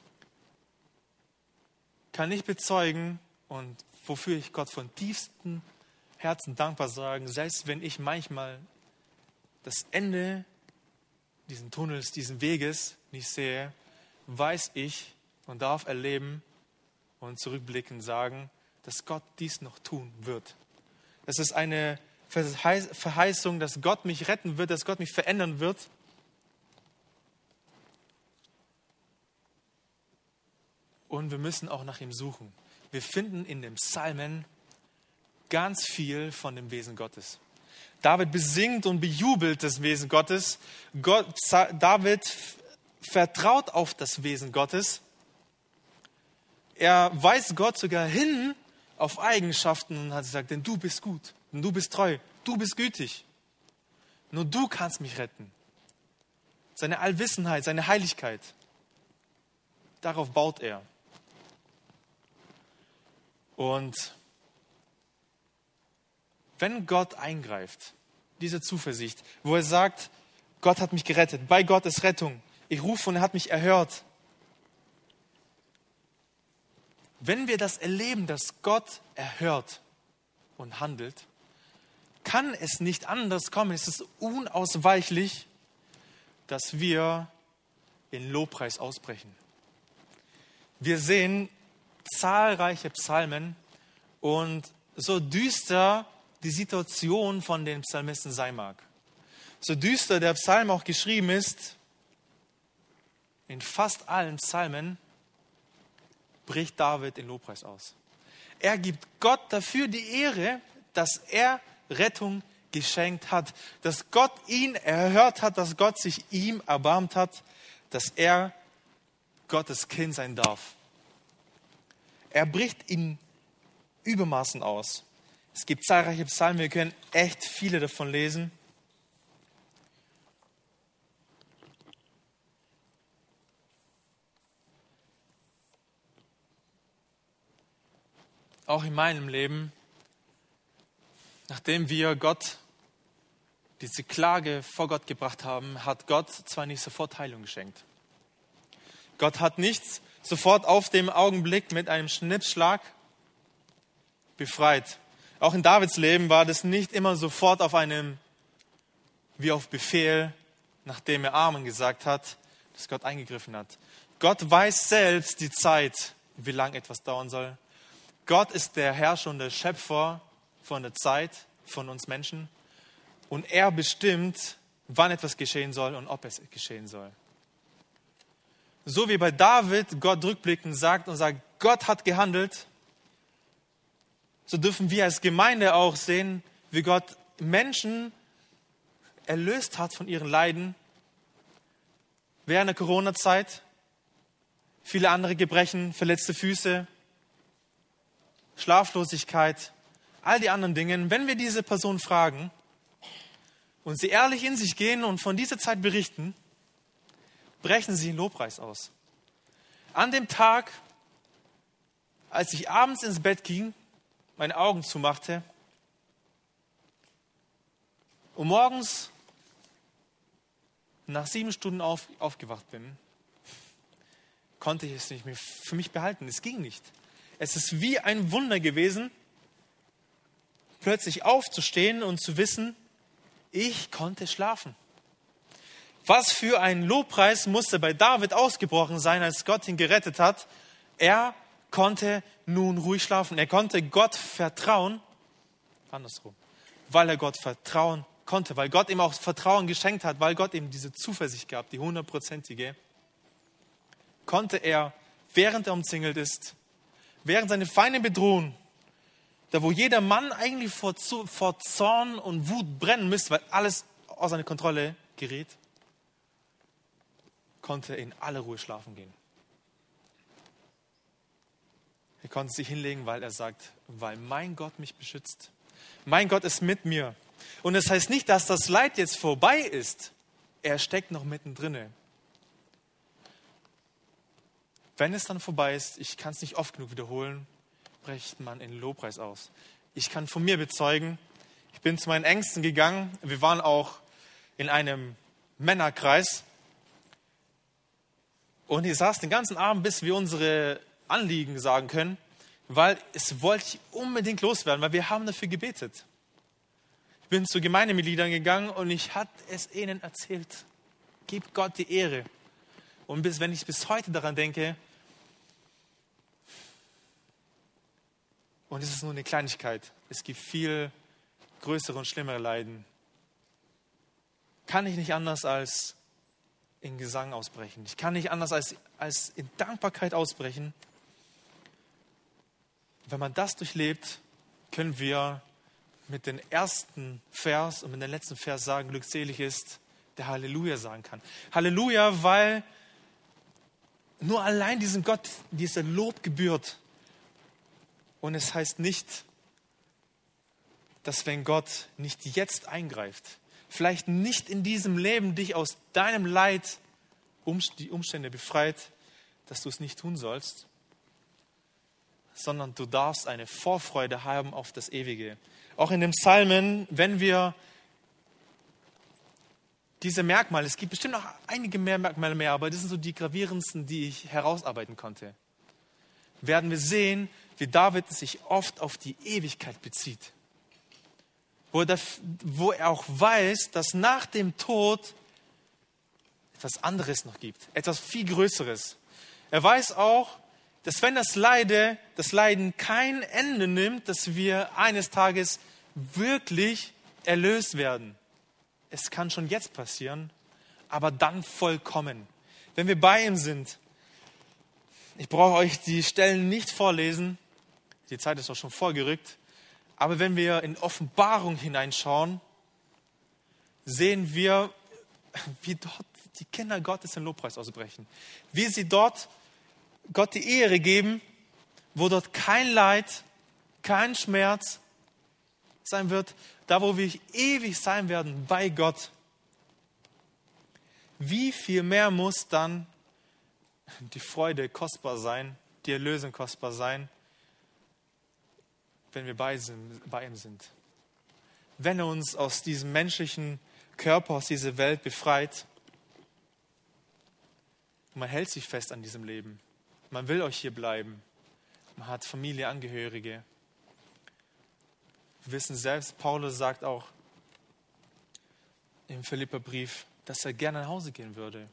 kann ich bezeugen und wofür ich Gott von tiefstem Herzen dankbar sagen, selbst wenn ich manchmal das Ende diesen Tunnels, diesen Weges nicht sehe, weiß ich und darf erleben und zurückblickend sagen, dass Gott dies noch tun wird. Das ist eine Verheißung, dass Gott mich retten wird, dass Gott mich verändern wird. Und wir müssen auch nach ihm suchen. Wir finden in den Psalmen ganz viel von dem Wesen Gottes. David besingt und bejubelt das Wesen Gottes. Gott, David vertraut auf das Wesen Gottes. Er weist Gott sogar hin auf Eigenschaften und hat gesagt, denn du bist gut, denn du bist treu, du bist gütig. Nur du kannst mich retten. Seine Allwissenheit, seine Heiligkeit. Darauf baut er. Und wenn Gott eingreift, diese Zuversicht, wo er sagt, Gott hat mich gerettet. Bei Gott ist Rettung. Ich rufe und er hat mich erhört. Wenn wir das erleben, dass Gott erhört und handelt, kann es nicht anders kommen. Es ist unausweichlich, dass wir in Lobpreis ausbrechen. Wir sehen zahlreiche Psalmen und so düster die Situation von den Psalmisten sein mag, so düster der Psalm auch geschrieben ist, in fast allen Psalmen bricht David in Lobpreis aus. Er gibt Gott dafür die Ehre, dass er Rettung geschenkt hat, dass Gott ihn erhört hat, dass Gott sich ihm erbarmt hat, dass er Gottes Kind sein darf. Er bricht in Übermaßen aus. Es gibt zahlreiche Psalmen, wir können echt viele davon lesen. Auch in meinem Leben, nachdem wir Gott diese Klage vor Gott gebracht haben, hat Gott zwar nicht sofort Heilung geschenkt. Gott hat nicht sofort auf dem Augenblick mit einem Schnippschlag befreit. Auch in Davids Leben war das nicht immer sofort auf einem, wie auf Befehl, nachdem er Amen gesagt hat, dass Gott eingegriffen hat. Gott weiß selbst die Zeit, wie lange etwas dauern soll. Gott ist der Herrscher und der Schöpfer von der Zeit, von uns Menschen. Und er bestimmt, wann etwas geschehen soll und ob es geschehen soll. So wie bei David Gott rückblickend sagt und sagt, Gott hat gehandelt, so dürfen wir als Gemeinde auch sehen, wie Gott Menschen erlöst hat von ihren Leiden während der Corona-Zeit. Viele andere Gebrechen, verletzte Füße, Schlaflosigkeit, all die anderen Dinge. Wenn wir diese Person fragen und sie ehrlich in sich gehen und von dieser Zeit berichten, brechen sie in Lobpreis aus. An dem Tag, als ich abends ins Bett ging, meine Augen zumachte und morgens nach sieben Stunden auf, aufgewacht bin, konnte ich es nicht mehr für mich behalten. Es ging nicht. Es ist wie ein Wunder gewesen, plötzlich aufzustehen und zu wissen, ich konnte schlafen. Was für ein Lobpreis musste bei David ausgebrochen sein, als Gott ihn gerettet hat. Er konnte nun ruhig schlafen. Er konnte Gott vertrauen, andersrum, weil er Gott vertrauen konnte, weil Gott ihm auch Vertrauen geschenkt hat, weil Gott ihm diese Zuversicht gab, die hundertprozentige, konnte er, während er umzingelt ist, während seine Feinde bedrohen, da wo jeder Mann eigentlich vor, vor Zorn und Wut brennen müsste, weil alles aus seiner Kontrolle gerät, konnte er in aller Ruhe schlafen gehen. Er konnte sich hinlegen, weil er sagt, weil mein Gott mich beschützt. Mein Gott ist mit mir. Und das heißt nicht, dass das Leid jetzt vorbei ist. Er steckt noch mittendrin. Wenn es dann vorbei ist, ich kann es nicht oft genug wiederholen, bricht man in Lobpreis aus. Ich kann von mir bezeugen, ich bin zu meinen Ängsten gegangen. Wir waren auch in einem Männerkreis. Und ich saß den ganzen Abend, bis wir unsere Anliegen sagen können, weil es wollte ich unbedingt loswerden, weil wir haben dafür gebetet. Ich bin zu Gemeindemitgliedern gegangen und ich hatte es ihnen erzählt. Gib Gott die Ehre. Und bis, wenn ich bis heute daran denke, und es ist nur eine Kleinigkeit, es gibt viel größere und schlimmere Leiden, kann ich nicht anders als in Gesang ausbrechen. Ich kann nicht anders als, als in Dankbarkeit ausbrechen. Wenn man das durchlebt, können wir mit dem ersten Vers und mit dem letzten Vers sagen, glückselig ist, der Halleluja sagen kann. Halleluja, weil nur allein diesem Gott dieser Lob gebührt. Und es heißt nicht, dass wenn Gott nicht jetzt eingreift, vielleicht nicht in diesem Leben dich aus deinem Leid, die Umstände befreit, dass du es nicht tun sollst, sondern du darfst eine Vorfreude haben auf das Ewige. Auch in den Psalmen, wenn wir diese Merkmale, es gibt bestimmt noch einige mehr Merkmale mehr, aber das sind so die gravierendsten, die ich herausarbeiten konnte, werden wir sehen, wie David sich oft auf die Ewigkeit bezieht. Wo er, wo er auch weiß, dass nach dem Tod etwas anderes noch gibt, etwas viel Größeres. Er weiß auch, dass wenn das Leide, das Leiden kein Ende nimmt, dass wir eines Tages wirklich erlöst werden. Es kann schon jetzt passieren, aber dann vollkommen. Wenn wir bei ihm sind, ich brauche euch die Stellen nicht vorlesen, die Zeit ist auch schon vorgerückt, aber wenn wir in Offenbarung hineinschauen, sehen wir, wie dort die Kinder Gottes in Lobpreis ausbrechen. Wie sie dort Gott die Ehre geben, wo dort kein Leid, kein Schmerz sein wird, da wo wir ewig sein werden bei Gott. Wie viel mehr muss dann die Freude kostbar sein, die Erlösung kostbar sein, wenn wir bei ihm sind. Wenn er uns aus diesem menschlichen Körper, aus dieser Welt befreit, man hält sich fest an diesem Leben. Man will euch hier bleiben. Man hat Familie, Angehörige. Wir wissen selbst, Paulus sagt auch im Philipperbrief, dass er gerne nach Hause gehen würde.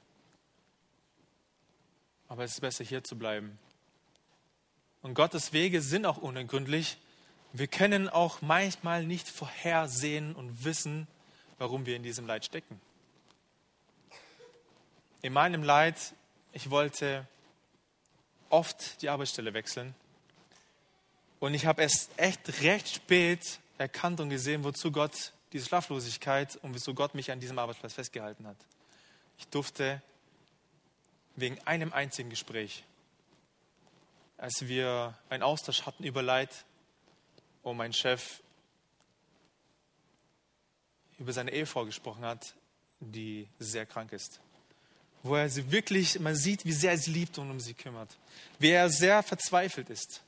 Aber es ist besser, hier zu bleiben. Und Gottes Wege sind auch unergründlich. Wir können auch manchmal nicht vorhersehen und wissen, warum wir in diesem Leid stecken. In meinem Leid, ich wollte oft die Arbeitsstelle wechseln. Und ich habe es echt recht spät erkannt und gesehen, wozu Gott diese Schlaflosigkeit und wieso Gott mich an diesem Arbeitsplatz festgehalten hat. Ich durfte wegen einem einzigen Gespräch, als wir einen Austausch hatten über Leid, wo mein Chef über seine Ehefrau gesprochen hat, die sehr krank ist. Wo er sie wirklich, man sieht, wie sehr er sie liebt und um sie kümmert. Wie er sehr verzweifelt ist.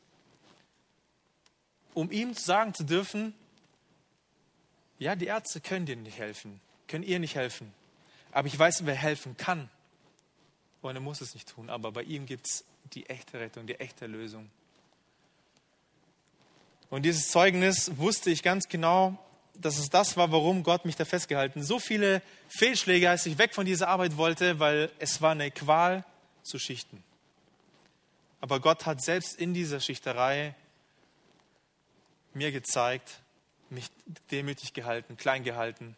Um ihm sagen zu dürfen, ja, die Ärzte können dir nicht helfen, können ihr nicht helfen. Aber ich weiß, wer helfen kann. Und er muss es nicht tun. Aber bei ihm gibt es die echte Rettung, die echte Lösung. Und dieses Zeugnis wusste ich ganz genau, dass es das war, warum Gott mich da festgehalten hat. So viele Fehlschläge, als ich weg von dieser Arbeit wollte, weil es war eine Qual zu schichten. Aber Gott hat selbst in dieser Schichterei mir gezeigt, mich demütig gehalten, klein gehalten,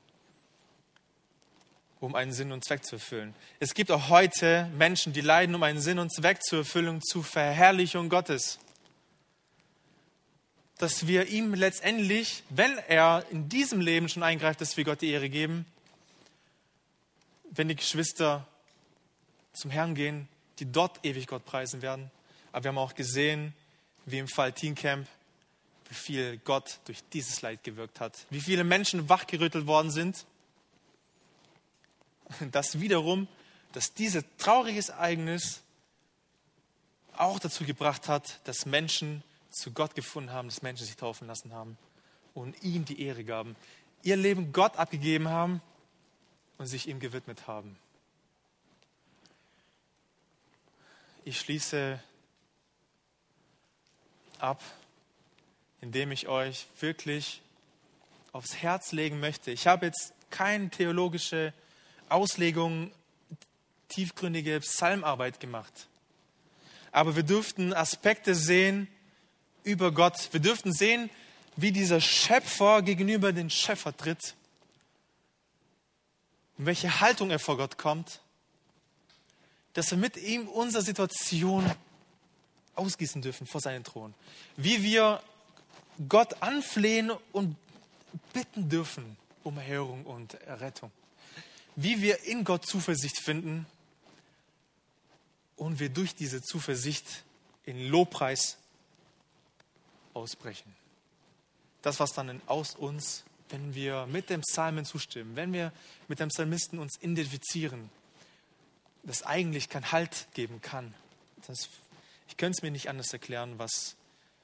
um einen Sinn und Zweck zu erfüllen. Es gibt auch heute Menschen, die leiden, um einen Sinn und Zweck zur Erfüllung, zur Verherrlichung Gottes. Dass wir ihm letztendlich, wenn er in diesem Leben schon eingreift, dass wir Gott die Ehre geben, wenn die Geschwister zum Herrn gehen, die dort ewig Gott preisen werden. Aber wir haben auch gesehen, wie im Fall Teen Camp, wie viel Gott durch dieses Leid gewirkt hat. Wie viele Menschen wachgerüttelt worden sind. Das wiederum, dass dieses trauriges Ereignis auch dazu gebracht hat, dass Menschen zu Gott gefunden haben, dass Menschen sich taufen lassen haben und ihm die Ehre gaben, ihr Leben Gott abgegeben haben und sich ihm gewidmet haben. Ich schließe ab, indem ich euch wirklich aufs Herz legen möchte. Ich habe jetzt keine theologische Auslegung, tiefgründige Psalmarbeit gemacht. Aber wir dürften Aspekte sehen über Gott. Wir dürften sehen, wie dieser Schöpfer gegenüber den Schöpfer tritt. In welche Haltung er vor Gott kommt. Dass wir mit ihm unsere Situation ausgießen dürfen vor seinen Thron. Wie wir Gott anflehen und bitten dürfen um Erhörung und Errettung. Wie wir in Gott Zuversicht finden und wir durch diese Zuversicht in Lobpreis ausbrechen. Das, was dann aus uns, wenn wir mit dem Psalmen zustimmen, wenn wir mit dem Psalmisten uns identifizieren, das eigentlich keinen Halt geben kann. Das, ich könnte es mir nicht anders erklären, was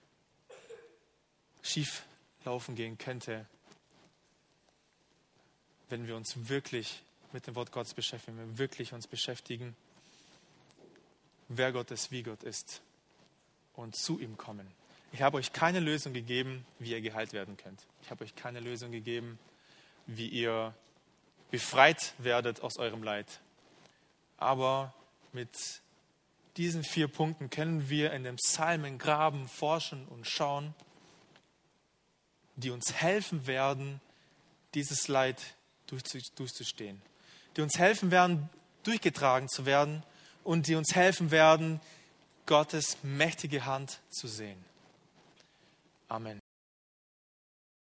schief laufen gehen könnte, wenn wir uns wirklich mit dem Wort Gottes beschäftigen, wenn wir wirklich uns beschäftigen, wer Gott ist, wie Gott ist und zu ihm kommen. Ich habe euch keine Lösung gegeben, wie ihr geheilt werden könnt. Ich habe euch keine Lösung gegeben, wie ihr befreit werdet aus eurem Leid. Aber mit diesen vier Punkten können wir in den Psalmen graben, forschen und schauen, die uns helfen werden, dieses Leid durchzustehen. Die uns helfen werden, durchgetragen zu werden und die uns helfen werden, Gottes mächtige Hand zu sehen. Amen.